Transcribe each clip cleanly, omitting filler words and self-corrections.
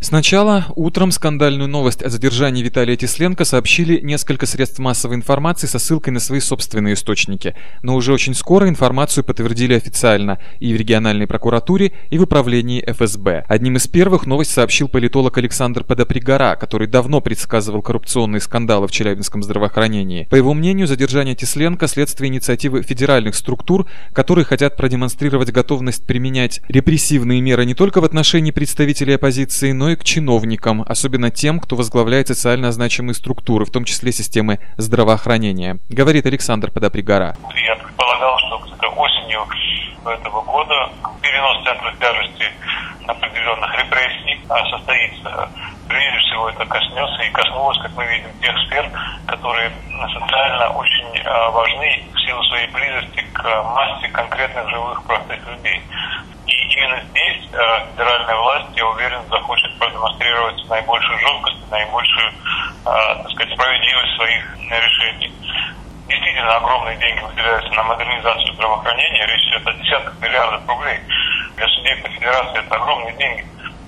Сначала утром скандальную новость о задержании Виталия Тесленко сообщили несколько средств массовой информации со ссылкой на свои собственные источники. Но уже очень скоро информацию подтвердили официально и в региональной прокуратуре, и в управлении ФСБ. Одним из первых новость сообщил политолог Александр Подопригора, который давно предсказывал коррупционные скандалы в челябинском здравоохранении. По его мнению, задержание Тесленко – следствие инициативы федеральных структур, которые хотят продемонстрировать готовность применять репрессивные меры не только в отношении представителей оппозиции, но и к чиновникам, особенно тем, кто возглавляет социально значимые структуры, в том числе системы здравоохранения, говорит Александр Подопригора. Я предполагал, что где-то осенью этого года перенос центра тяжести определенных репрессий состоится. Прежде всего это коснется и коснулось, как мы видим, тех сфер, которые социально очень важны в силу своей близости к массе конкретных живых простых людей. И именно здесь федеральная власть, я уверен, захочет продемонстрировать наибольшую жесткость, наибольшую, справедливость своих решений. Действительно, огромные деньги выделяются на модернизацию здравоохранения, речь идет о десятках миллиардов рублей. Для субъекта федерации это огромные деньги.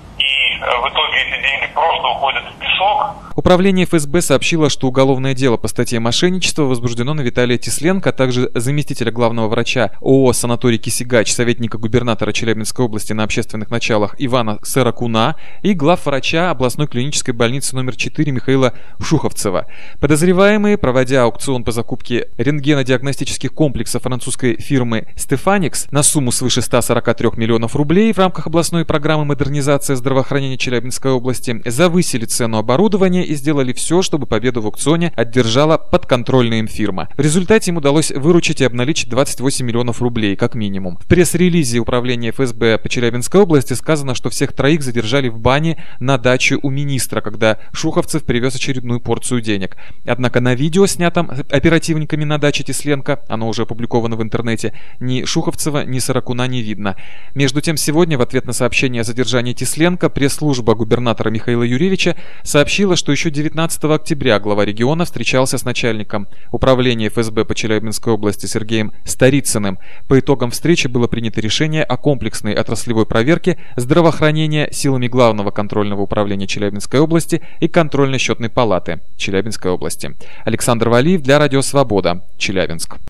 И в итоге эти деньги просто уходят в песок. Управление ФСБ сообщило, что уголовное дело по статье мошенничества возбуждено на Виталия Тесленко, а также заместителя главного врача ООО «Санаторий Кисигач», советника губернатора Челябинской области на общественных началах Ивана Саракуна и главврача областной клинической больницы номер 4 Михаила Шуховцева. Подозреваемые, проводя аукцион по закупке рентгенодиагностических комплексов французской фирмы «Стефаникс» на сумму свыше 143 миллионов рублей в рамках областной программы модернизации здравоохранения Челябинской области, завысили цену оборудования и сделали все, чтобы победу в аукционе одержала подконтрольная им фирма. В результате им удалось выручить и обналичить 28 миллионов рублей, как минимум. В пресс-релизе управления ФСБ по Челябинской области сказано, что всех троих задержали в бане на даче у министра, когда Шуховцев привез очередную порцию денег. Однако на видео, снятом оперативниками на даче Тесленко, оно уже опубликовано в интернете, ни Шуховцева, ни Саракуна не видно. Между тем, сегодня в ответ на сообщение о задержании Тесленко пресс-служба губернатора Михаила Юрьевича сообщила, что еще 19 октября глава региона встречался с начальником управления ФСБ по Челябинской области Сергеем Старицыным. По итогам встречи было принято решение о комплексной отраслевой проверке здравоохранения силами Главного контрольного управления Челябинской области и Контрольно-счетной палаты Челябинской области. Александр Валиев для Радио Свобода, Челябинск.